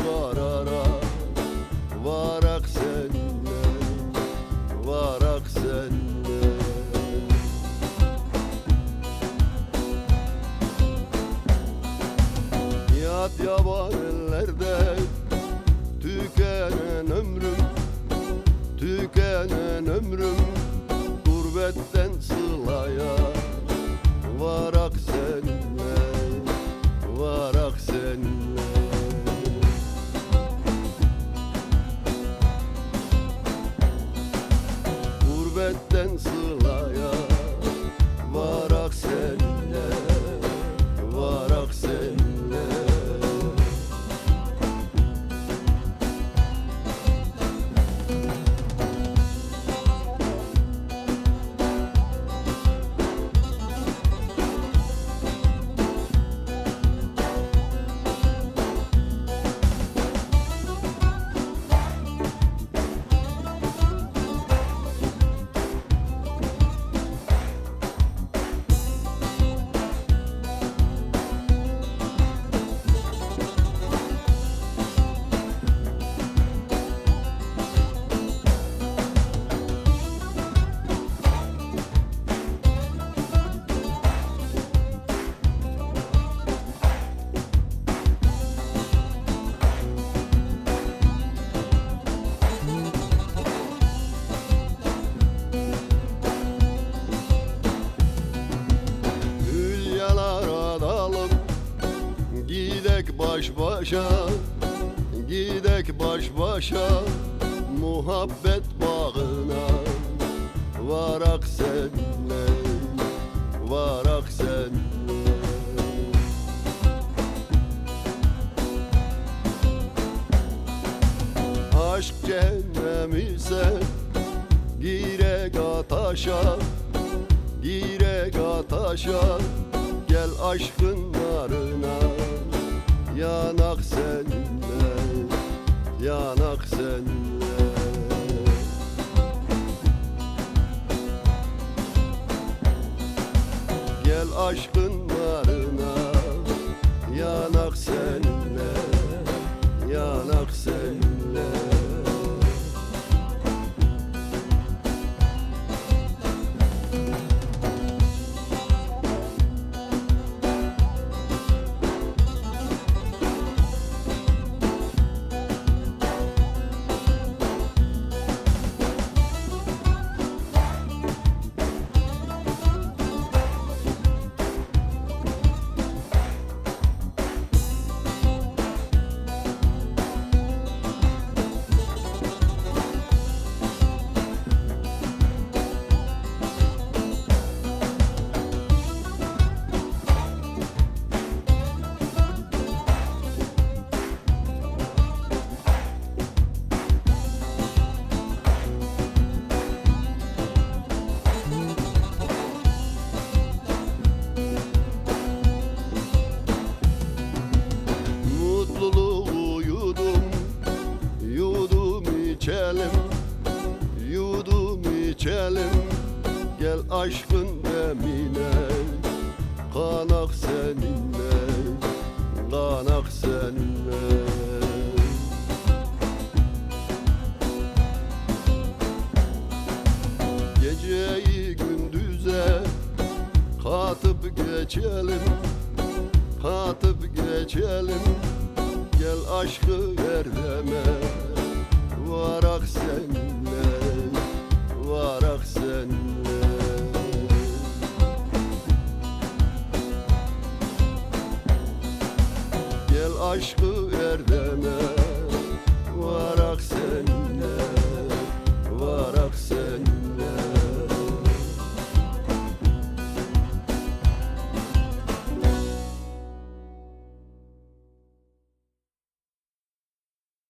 var ara, varak senle, varak senle. Yat yaban ellerde tükenen ömrüm, tükenen ömrüm, gurbetten sılaya varak senle, varak senle. Gurbetten sılaya varak senle, varak senle. Gidek baş başa, gidek baş başa, muhabbet bağına, varak senle, varak senle. Aşk cehennemi ise girek ataşa, girek ataşa, gel aşkın narına, yanak senle, yanak senle. Gel aşkın narına, yanak senle, yanak senle. İçelim, yudum içelim, gel aşkın demine, kanak seninle, kanak seninle. Geceyi gündüze katıp geçelim, katıp geçelim, gel aşkı erdeme, varak senle, varak senle. Gel aşkı